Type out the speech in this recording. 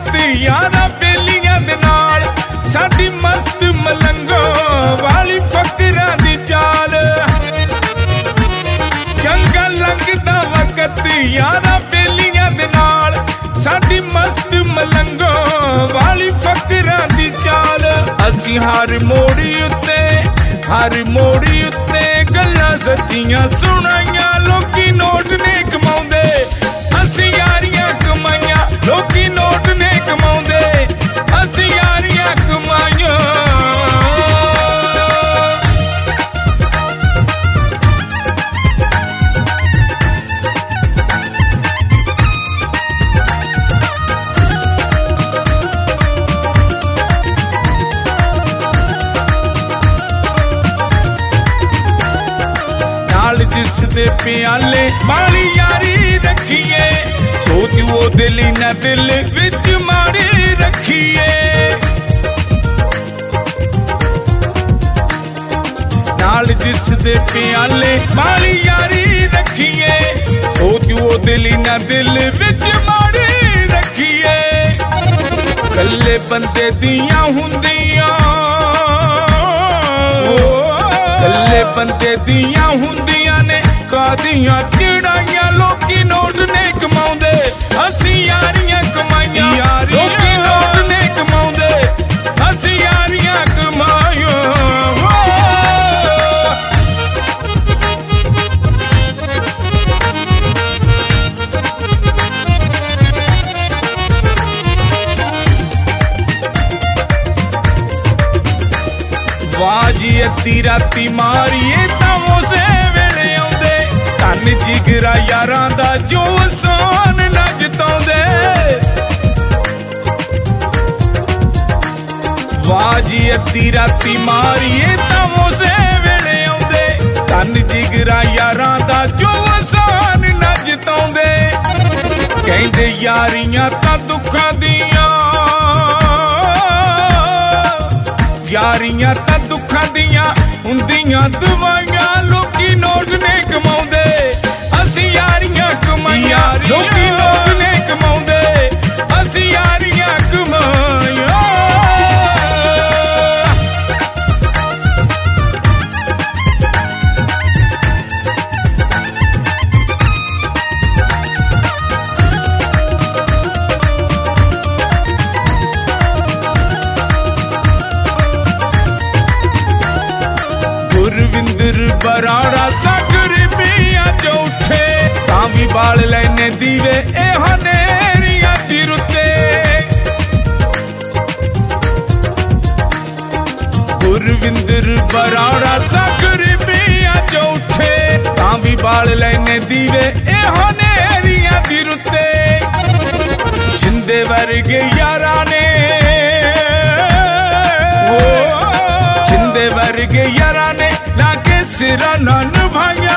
वक्त यारा बेलियां दे नाल साडी मस्त मलंगो वाली फकरां दी चाल चंगा लगदा वक्त यारा बेलियां दे नाल साडी मस्त मलंगो वाली फकरां दी चाल असी हर मोड़ी उत्ते गल्लां सच्चियां सुनाइयां लोकी नोट ने कमाउंदे असी यारियां कमाइयां लोकी नोट ने कमाउंदे असी यारियां कमाइयां जिसदे प्याले माड़ी यारी रखिए सोच वो दिल न दिल विच माड़ी रखिए नाल जिसदे प्याले माड़ी यारी रखिए सोच वो दिल न दिल विच माड़ी रखिए कल्ले बंदे दियां हुंदियां कल्ले बंदे दियां हुंदियां ने कादियां चिड़ाइयां लोकी नोट ने कमाउंदे असी यारियां कमाइयां लोकी नोट ने कमाउंदे असी यारियां कमाइयां वाजी अद्धी राती मारिए तां उसे वेले आउंदे धन जिगरा यारां दा जो सान ना जताउंदे वाजी अद्धी राती मारिए तां उसे वेले आउंदे धन जिगरा यारां दा जो सान ना जताउंदे कहंदे यारियां तां दुखां दियां यारियां तां दुखां दियां हुंदियां दवाइयां लोकी नोट ने कमाउंदे असी यारियां कमाइयां लोकी नोट ने कमाउंदे असी यारियां कमाइयां गुरविंदर बराड़ा सागर मियां जो उठे तां भी बाल लैने दीवे ए हनेरियां दी रुते गुरविंदर बराड़ा सागर मियां जो उठे तां भी बाल लैने दीवे ए हनेरियां दी रुते जिंदे वर्गे यारां ने जिंदे वर्गे यारां ने लाके सिरा ना निभाया